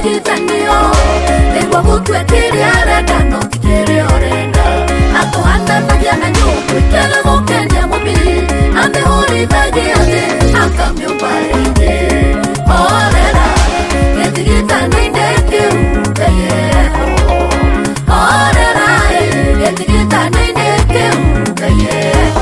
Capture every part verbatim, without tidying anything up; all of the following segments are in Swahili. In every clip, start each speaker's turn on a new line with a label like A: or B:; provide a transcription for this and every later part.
A: gĩthigithanio nĩguo gũtwĩkĩria arenda no ti kĩrĩa ũrenda akũhananagia na nyũngũ ikĩaga gũkenia mũmiri amĩhũrithagia thĩ akamĩũmba rĩngĩ horera gĩthigithanio-inĩ kĩu Ngai eho horera gĩthigithanio-inĩ kĩu Ngai eho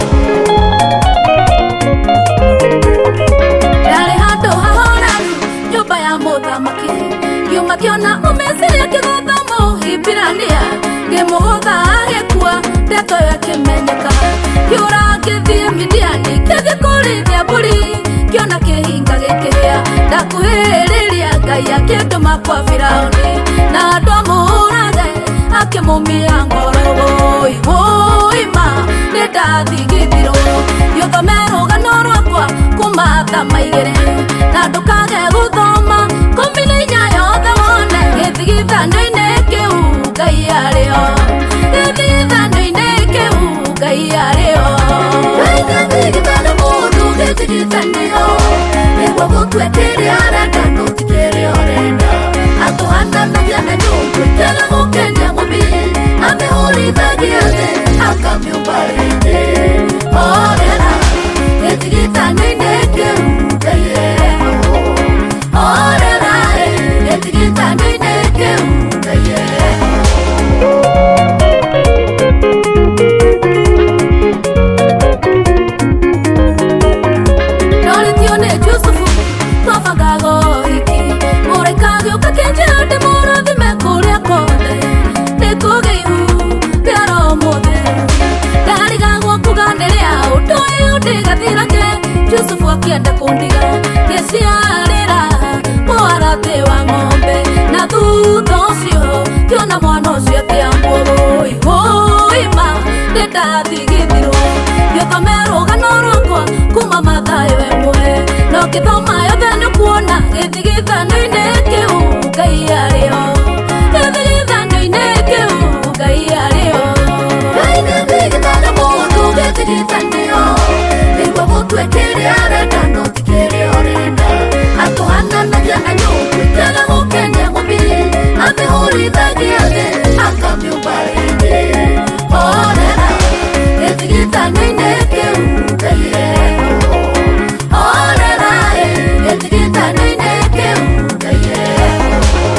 A: ndarĩ handũ hahoranu nyũmba ya mũthamaki ngiuma kĩona ũmeciria kĩgũthamo Hibirania ngĩmũgũtha agĩkua ndeto ĩyo ĩkĩmenyeka kĩũra ngĩthiĩ Midiani ngĩthiĩ kũrĩithia mbũri kĩona kĩhinga gĩkĩhĩa ndakuhĩrĩria Ngai akĩndũma kwa Firaũni na andũ amũũrage akĩmũmia ngoro woi woi ma nĩndathigithirwo gĩũthome rũgano rwakwa kuma thama igĩrĩ na ndũkage gũthoma kũmi na inya yothe wone gĩthigithanio-inĩ kĩu Ngai arĩho gĩthigithanio-inĩ kĩu Ngai arĩho gĩthigithanio mũndũ gĩthigithanio nĩguo gũtwĩkĩria arenda no ti kĩrĩa ũrenda akũhananagia na nyũngũ ikĩaga gũkenia mũmiri amĩhũrithagia thĩ akamĩũmba rĩngĩ horera gĩthigithanio-inĩ kĩu Ngai eho horera gĩthigithanio-inĩ kĩu Ngai eho Norĩtio nĩ Jusufu twabangaga ũhiki mũraika agĩũka kĩnjĩra ndĩmũrathime kũrĩa kothe nĩkũgĩa ihu rĩa Roho Mũtheru ndarigagwo kuga nĩ rĩa ũndũ ũyũ ndĩgathirage Jusufu akĩenda kũndiga ngĩciarĩra mũharatĩ wa ng'ombe na thutha ũcio kĩona mwana ũcio akĩambwo woi woi ma nĩndathigithirwo gĩũthome rũgano rwakwa kuma Mathayo ĩmwe no ngĩthoma yothe nĩkuona gĩthigithanio-inĩ kĩu Ngai arĩho gĩthigithanio-inĩ kĩu Ngai arĩho gĩthigithanio mũndũ gĩthigithanio nĩguo gũtwĩkĩria arenda no ti kĩrĩa ũrenda akũhananagia na nyũngũ ikĩaga gũkenia mũmiri amĩhũrithagia thĩ akamĩũmba rĩngĩ horera gĩthigithanio-inĩ kĩu Ngai eho horera gĩthigithanio-inĩ kĩu Ngai eho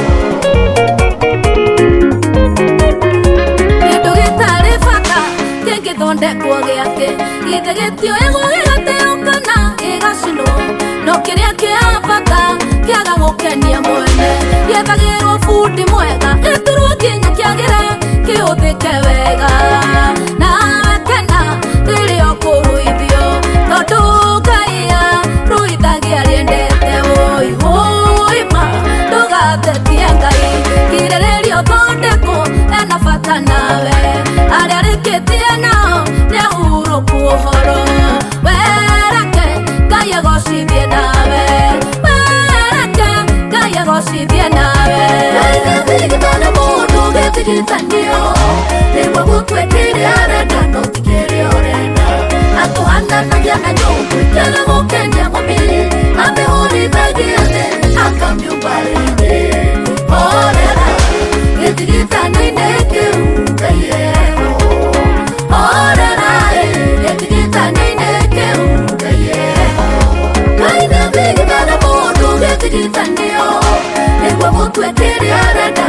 A: kĩndũ gĩtarĩ bata kĩngĩthondekwo gĩake githĩ gĩtioĩgwo gĩgateo kana gĩgacinwo no kĩrĩa kĩa bata kĩaga gũkenia mwene gĩethagĩrwo bundi mwega gĩturwo nginya kĩagĩre kĩhũthĩke wega nawe kena rĩrĩa ũkũruithio tondũ Ngai arũithagia rĩendete woi woi ma ndũgathetie Ngai kirĩrĩria ũthondekwo ena bata nawe arĩa rĩkĩtie nao nĩahurũku ũhoro wereke Ngai agocithie nawe wereke Ngai agocithie nawe gĩthigithanio mũndũ gĩthigithanio nĩguo gũtwĩkĩria arenda no ti kĩrĩa ũrenda akũhananagia na nyũngũ ikĩaga gũkenia mũmiri amĩhũrithagia thĩ akamĩũmba rĩngĩ horera gĩthigithanio-inĩ kĩu Ngai eho horera gĩthigithanio-inĩ kĩu Ngai eho gĩthigithanio mũndũ gĩthigithanio nĩguo gũtwĩkĩria arenda